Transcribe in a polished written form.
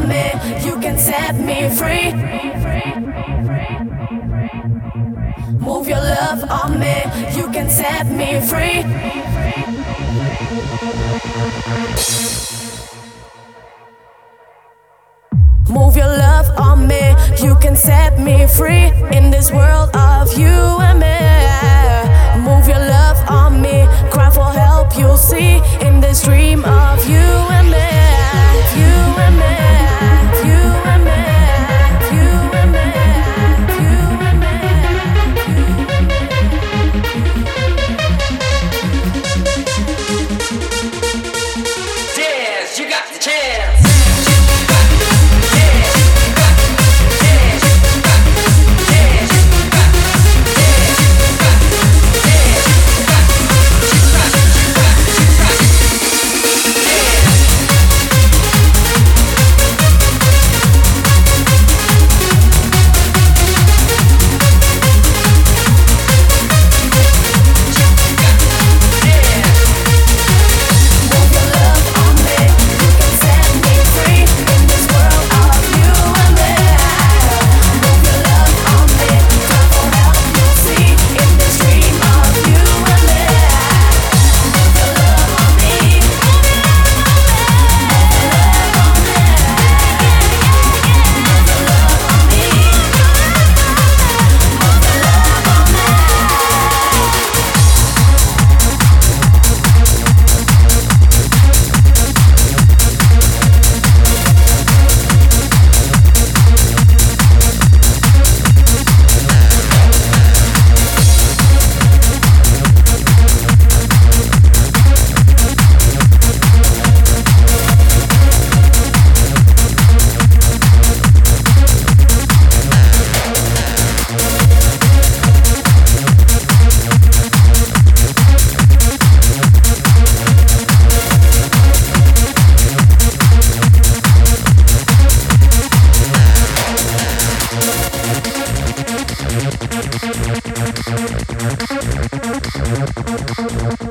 me, you can set me free. Move your love on me, you can set me free. Move your love on me, you can set me free. In this world of you and me, move your love on me, cry for help, you'll see. In this dream of you and me, you and me, you and me, you and me, you and me, Dance, you got the chance. Thank you.